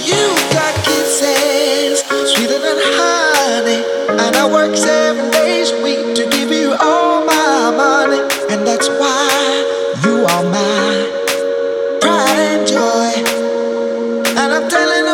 You got kisses sweeter than honey, and I work 7 days a week to give you all my money, and that's why you are my pride and joy. And I'm telling